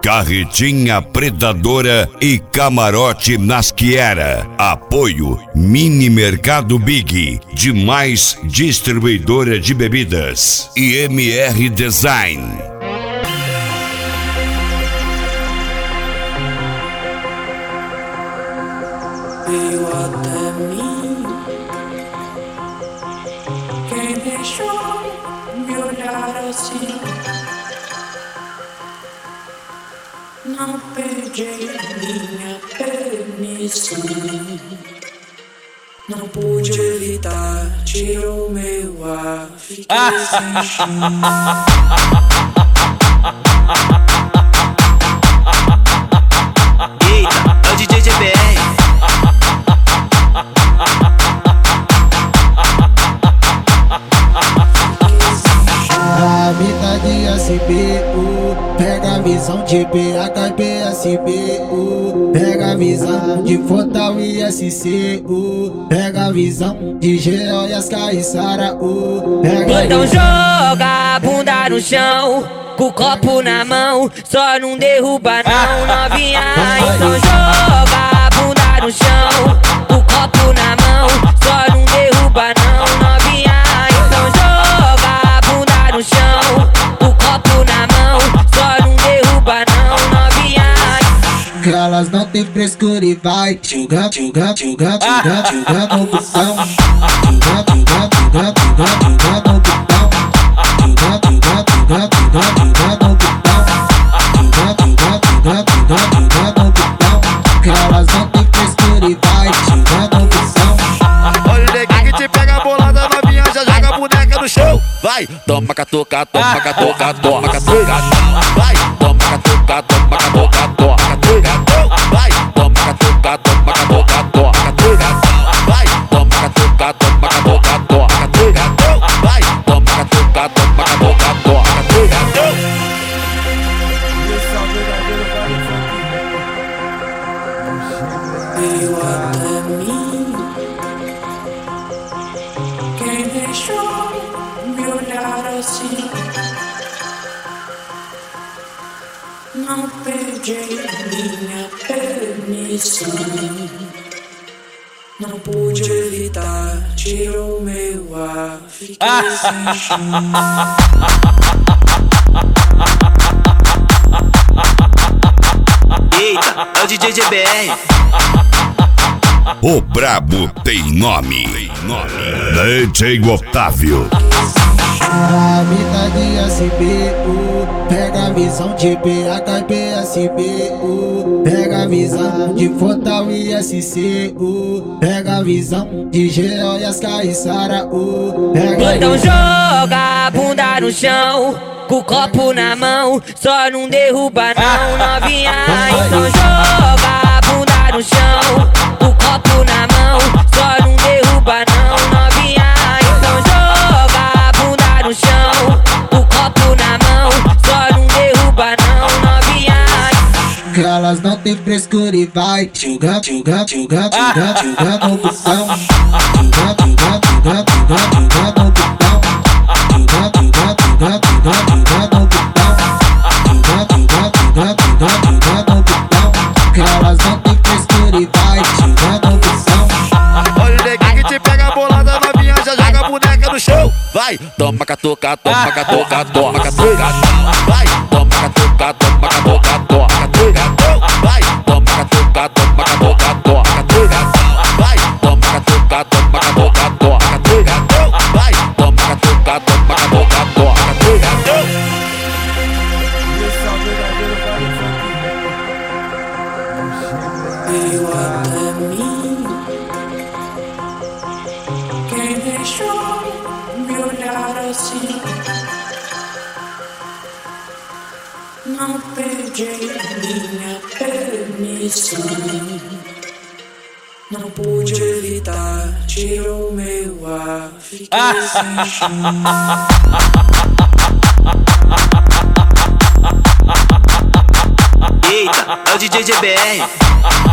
Carretinha Predadora e Camarote Nasquiera. Apoio Mini Mercado Big, Demais Distribuidora de Bebidas e MR Design. Veio até mim, quem deixou me olhar assim. Não pedi minha permissão, não pude evitar, tirou meu ar, fiquei sem chão. Eita, é o DJ GBR. A vida de SBU, pega a visão de BHBSBU, pega a visão de Fortal e SCU, pega a visão de GO e as Caissara U. Então joga a bunda no chão, com o copo na mão, só não derruba não, novinha. Então joga a bunda no chão, com o copo na mão, só não derruba não, novinha. Então joga a bunda no chão, com o copo na mão, só não derruba não, novinha. Que elas não tem frescura e vai joga, joga, joga, joga, joga no botão. Joga, joga, joga, joga, joga no botão. Joga, joga, joga, joga, joga no botão. Joga, joga, joga, joga, joga no botão. Que elas não tem frescura e vai joga no botão. Olha o neguinho que te pega a bolada, novinha, já joga a boneca no chão. Vai, toma catuca, toma catuca, toma catuca. Vai, toma catuca, toma catuca, toma catuca. Vai, toma catuca, toma catuca, toma catuca. Vai, toma catuca, toma catuca, toma catuca. Vai, toma catuca, toma catuca, toma catuca. Veio até mim, quem deixou me olhar assim. Não pedi minha permissão, não pude evitar, tirou meu ar, fiquei sem chão. Eita, é o DJ GBR. O brabo tem nome. DJ Otávio. A vida de SBU, pega a visão de BHBSBU, pega a visão de Fortal e SCU, pega a visão de GO e as Caissara U. Então joga a bunda no chão, com o copo na mão, só não derruba não, novinha. Então joga a bunda no chão, com o copo na mão, só não derruba não, novinha. Então joga a bunda no chão, com o copo na mão, só não derruba não, novinha. Que elas não tem frescura e vai joga, joga, joga, joga, joga no botão. Joga, joga, joga, joga, joga no botão. Joga, joga, joga, joga, joga no botão. Joga, joga, joga, joga, joga no botão. Que elas não tem frescura e vai joga no botão. Olha o neguinho que te pega a bolada, novinha, já joga a boneca no chão. Vai, toma catuca, toma catuca, toma catuca. Vai, toma catuca, toma catuca, toma catuca. Vai, toma catuca, toma catuca, toma catuca. Vai, toma catuca, toma catuca, toma catuca. Vai, toma catuca, toma catuca, toma catuca. Veio até mim, quem deixou me olhar assim. Não pedi minha permissão, não pude evitar, tirou meu ar, fiquei sem chão. Eita, é o DJ GBR.